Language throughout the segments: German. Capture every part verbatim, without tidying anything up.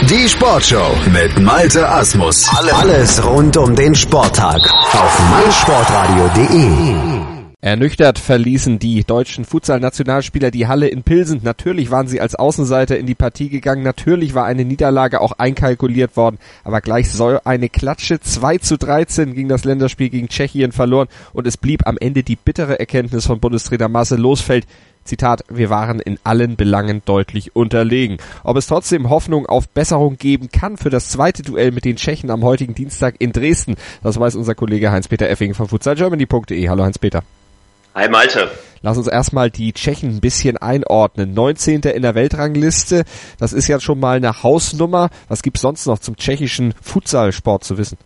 Die Sportshow mit Malte Asmus. Alles rund um den Sporttag auf meinsportradio punkt de. Ernüchtert verließen die deutschen Futsal-Nationalspieler die Halle in Pilsen. Natürlich waren sie als Außenseiter in die Partie gegangen. Natürlich war eine Niederlage auch einkalkuliert worden. Aber gleich so eine Klatsche. zwei zu dreizehn ging das Länderspiel gegen Tschechien verloren. Und es blieb am Ende die bittere Erkenntnis von Bundestrainer Marcel Losfeld. Zitat, wir waren in allen Belangen deutlich unterlegen. Ob es trotzdem Hoffnung auf Besserung geben kann für das zweite Duell mit den Tschechen am heutigen Dienstag in Dresden, das weiß unser Kollege Heinz-Peter Effing von futsal germany punkt de. Hallo Heinz-Peter. Hi Malte. Lass uns erstmal die Tschechen ein bisschen einordnen. neunzehnter in der Weltrangliste, das ist ja schon mal eine Hausnummer. Was gibt's sonst noch zum tschechischen Futsalsport zu wissen?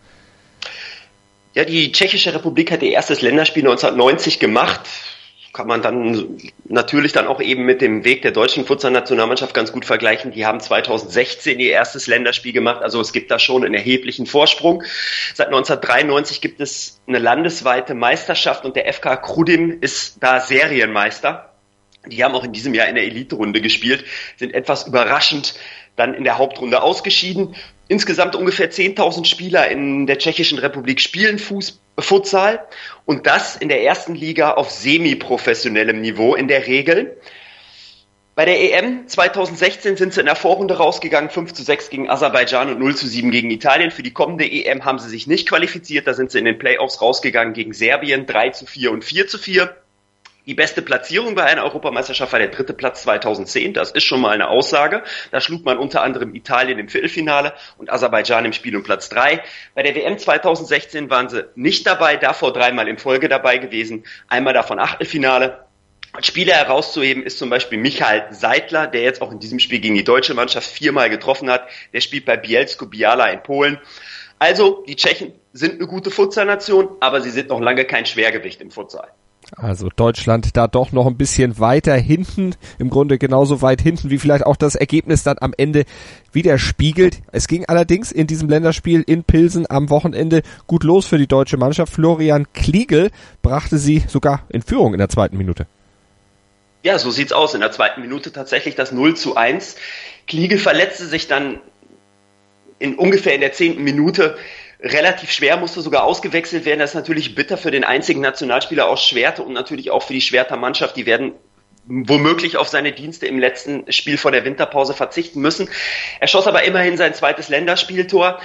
Ja, die Tschechische Republik hat ihr erstes Länderspiel neunzehnhundertneunzig gemacht. Kann man dann natürlich dann auch eben mit dem Weg der deutschen Futsal-Nationalmannschaft ganz gut vergleichen. Die haben zweitausendsechzehn ihr erstes Länderspiel gemacht, also es gibt da schon einen erheblichen Vorsprung. Seit neunzehnhundertdreiundneunzig gibt es eine landesweite Meisterschaft und der F K Chrudim ist da Serienmeister. Die haben auch in diesem Jahr in der Elite-Runde gespielt, sind etwas überraschend dann in der Hauptrunde ausgeschieden. Insgesamt ungefähr zehntausend Spieler in der Tschechischen Republik spielen Fuß, Futsal und das in der ersten Liga auf semi-professionellem Niveau in der Regel. Bei der E M zweitausendsechzehn sind sie in der Vorrunde rausgegangen, fünf zu sechs gegen Aserbaidschan und null zu sieben gegen Italien. Für die kommende E M haben sie sich nicht qualifiziert, da sind sie in den Playoffs rausgegangen gegen Serbien, drei zu vier und vier zu vier. Die beste Platzierung bei einer Europameisterschaft war der dritte Platz zweitausendzehn. Das ist schon mal eine Aussage. Da schlug man unter anderem Italien im Viertelfinale und Aserbaidschan im Spiel um Platz drei. Bei der W M zweitausendsechzehn waren sie nicht dabei, davor dreimal in Folge dabei gewesen. Einmal davon Achtelfinale. Als Spieler herauszuheben ist zum Beispiel Michael Seidler, der jetzt auch in diesem Spiel gegen die deutsche Mannschaft viermal getroffen hat. Der spielt bei Bielsko-Biała in Polen. Also, die Tschechen sind eine gute Futsal-Nation, aber sie sind noch lange kein Schwergewicht im Futsal. Also Deutschland da doch noch ein bisschen weiter hinten, im Grunde genauso weit hinten, wie vielleicht auch das Ergebnis dann am Ende widerspiegelt. Es ging allerdings in diesem Länderspiel in Pilsen am Wochenende gut los für die deutsche Mannschaft. Florian Kliegel brachte sie sogar in Führung in der zweiten Minute. Ja, so sieht's aus. In der zweiten Minute tatsächlich das null zu eins. Kliegel verletzte sich dann in ungefähr in der zehnten Minute relativ schwer, musste sogar ausgewechselt werden. Das ist natürlich bitter für den einzigen Nationalspieler aus Schwerte und natürlich auch für die Schwerter Mannschaft. Die werden womöglich auf seine Dienste im letzten Spiel vor der Winterpause verzichten müssen. Er schoss aber immerhin sein zweites Länderspieltor.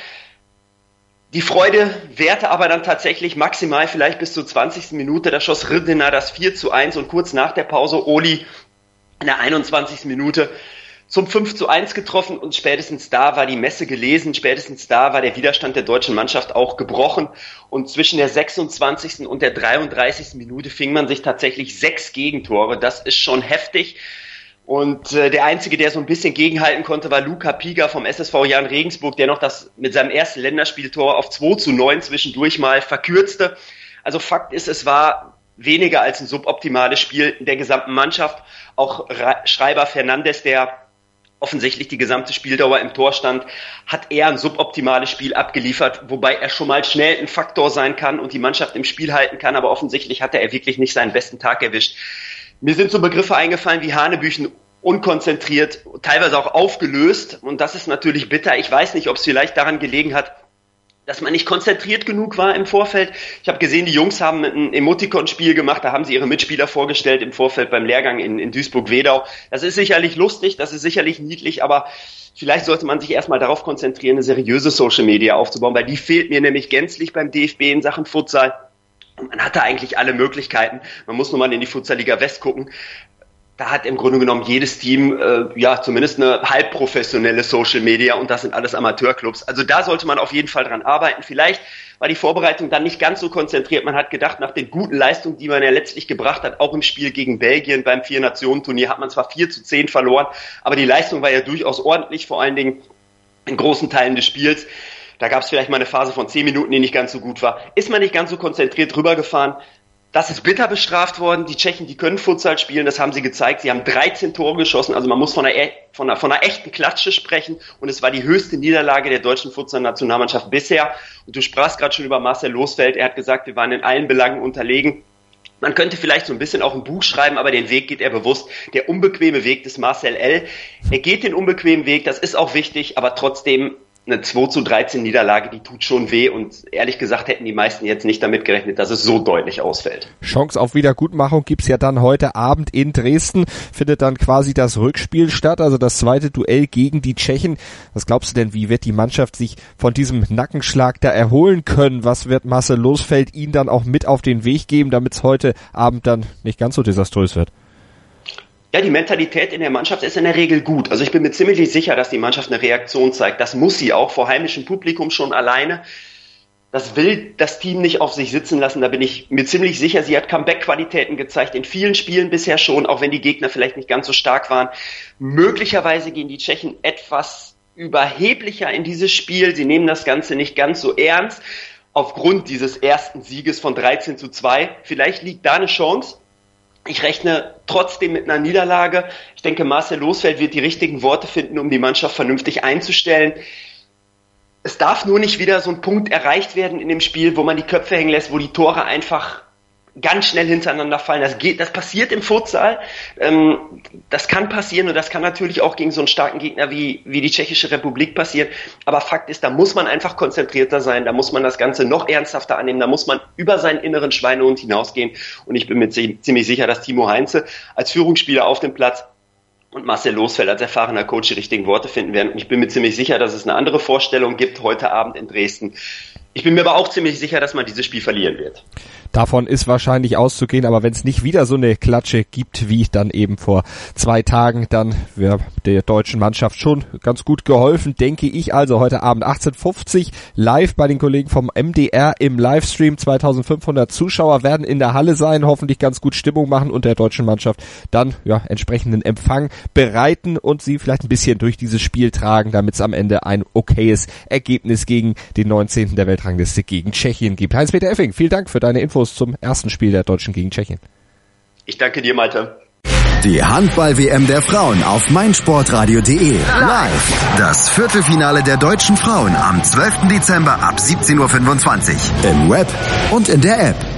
Die Freude währte aber dann tatsächlich maximal vielleicht bis zur zwanzigsten Minute. Da schoss Ridena das vier zu eins und kurz nach der Pause Oli in der einundzwanzigsten Minute zum fünf zu eins getroffen und spätestens da war die Messe gelesen, spätestens da war der Widerstand der deutschen Mannschaft auch gebrochen und zwischen der sechsundzwanzigsten und der dreiunddreißigsten Minute fing man sich tatsächlich sechs Gegentore, das ist schon heftig und äh, der Einzige, der so ein bisschen gegenhalten konnte, war Luca Piga vom S S V Jan Regensburg, der noch das mit seinem ersten Länderspieltor auf zwei zu neun zwischendurch mal verkürzte. Also Fakt ist, es war weniger als ein suboptimales Spiel der gesamten Mannschaft, auch Schreiber Fernandes, der offensichtlich die gesamte Spieldauer im Tor stand, hat er ein suboptimales Spiel abgeliefert, wobei er schon mal schnell ein Faktor sein kann und die Mannschaft im Spiel halten kann, aber offensichtlich hatte er wirklich nicht seinen besten Tag erwischt. Mir sind so Begriffe eingefallen wie Hanebüchen, unkonzentriert, teilweise auch aufgelöst und das ist natürlich bitter. Ich weiß nicht, ob es vielleicht daran gelegen hat, dass man nicht konzentriert genug war im Vorfeld. Ich habe gesehen, die Jungs haben ein Emoticon-Spiel gemacht, da haben sie ihre Mitspieler vorgestellt im Vorfeld beim Lehrgang in, in Duisburg-Wedau. Das ist sicherlich lustig, das ist sicherlich niedlich, aber vielleicht sollte man sich erstmal darauf konzentrieren, eine seriöse Social-Media aufzubauen, weil die fehlt mir nämlich gänzlich beim D F B in Sachen Futsal. Und man hatte eigentlich alle Möglichkeiten. Man muss nur mal in die Futsal-Liga West gucken. Da hat im Grunde genommen jedes Team äh, ja zumindest eine halbprofessionelle Social Media und das sind alles Amateurclubs. Also da sollte man auf jeden Fall dran arbeiten. Vielleicht war die Vorbereitung dann nicht ganz so konzentriert. Man hat gedacht, nach den guten Leistungen, die man ja letztlich gebracht hat, auch im Spiel gegen Belgien beim Vier-Nationen-Turnier, hat man zwar vier zu zehn verloren, aber die Leistung war ja durchaus ordentlich, vor allen Dingen in großen Teilen des Spiels. Da gab es vielleicht mal eine Phase von zehn Minuten, die nicht ganz so gut war. Ist man nicht ganz so konzentriert rübergefahren. Das ist bitter bestraft worden. Die Tschechen, die können Futsal spielen, das haben sie gezeigt. Sie haben dreizehn Tore geschossen, also man muss von einer, von einer, von einer echten Klatsche sprechen. Und es war die höchste Niederlage der deutschen Futsal-Nationalmannschaft bisher. Und du sprachst gerade schon über Marcel Losfeld. Er hat gesagt, wir waren in allen Belangen unterlegen. Man könnte vielleicht so ein bisschen auch ein Buch schreiben, aber den Weg geht er bewusst. Der unbequeme Weg des Marcel L. Er geht den unbequemen Weg, das ist auch wichtig, aber trotzdem eine zwei zu dreizehn Niederlage, die tut schon weh und ehrlich gesagt hätten die meisten jetzt nicht damit gerechnet, dass es so deutlich ausfällt. Chance auf Wiedergutmachung gibt's ja dann heute Abend in Dresden, findet dann quasi das Rückspiel statt, also das zweite Duell gegen die Tschechen. Was glaubst du denn, wie wird die Mannschaft sich von diesem Nackenschlag da erholen können? Was wird Marcel Losfeld ihnen dann auch mit auf den Weg geben, damit es heute Abend dann nicht ganz so desaströs wird? Ja, die Mentalität in der Mannschaft ist in der Regel gut. Also ich bin mir ziemlich sicher, dass die Mannschaft eine Reaktion zeigt. Das muss sie auch vor heimischem Publikum schon alleine. Das will das Team nicht auf sich sitzen lassen. Da bin ich mir ziemlich sicher. Sie hat Comeback-Qualitäten gezeigt, in vielen Spielen bisher schon, auch wenn die Gegner vielleicht nicht ganz so stark waren. Möglicherweise gehen die Tschechen etwas überheblicher in dieses Spiel. Sie nehmen das Ganze nicht ganz so ernst. Aufgrund dieses ersten Sieges von dreizehn zu zwei. Vielleicht liegt da eine Chance. Ich rechne trotzdem mit einer Niederlage. Ich denke, Marcel Losfeld wird die richtigen Worte finden, um die Mannschaft vernünftig einzustellen. Es darf nur nicht wieder so ein Punkt erreicht werden in dem Spiel, wo man die Köpfe hängen lässt, wo die Tore einfach ganz schnell hintereinander fallen. Das geht, das passiert im Futsal. Ähm, das kann passieren und das kann natürlich auch gegen so einen starken Gegner wie, wie die Tschechische Republik passieren. Aber Fakt ist, da muss man einfach konzentrierter sein. Da muss man das Ganze noch ernsthafter annehmen. Da muss man über seinen inneren Schweinehund hinausgehen. Und ich bin mir ziemlich sicher, dass Timo Heinze als Führungsspieler auf dem Platz und Marcel Losfeld als erfahrener Coach die richtigen Worte finden werden. Und ich bin mir ziemlich sicher, dass es eine andere Vorstellung gibt heute Abend in Dresden. Ich bin mir aber auch ziemlich sicher, dass man dieses Spiel verlieren wird. Davon ist wahrscheinlich auszugehen, aber wenn es nicht wieder so eine Klatsche gibt, wie dann eben vor zwei Tagen, dann wäre der deutschen Mannschaft schon ganz gut geholfen, denke ich. Also heute Abend achtzehn Uhr fünfzig live bei den Kollegen vom M D R im Livestream. zweitausendfünfhundert Zuschauer werden in der Halle sein, hoffentlich ganz gut Stimmung machen und der deutschen Mannschaft dann ja entsprechenden Empfang bereiten und sie vielleicht ein bisschen durch dieses Spiel tragen, damit es am Ende ein okayes Ergebnis gegen den neunzehnten der Weltrangliste gegen Tschechien gibt. Heinz-Peter Effing, vielen Dank für deine Infos zum ersten Spiel der Deutschen gegen Tschechien. Ich danke dir, Malte. Die Handball-W M der Frauen auf meinsportradio punkt de. Live. Das Viertelfinale der deutschen Frauen am zwölften Dezember ab siebzehn Uhr fünfundzwanzig. Im Web und in der App.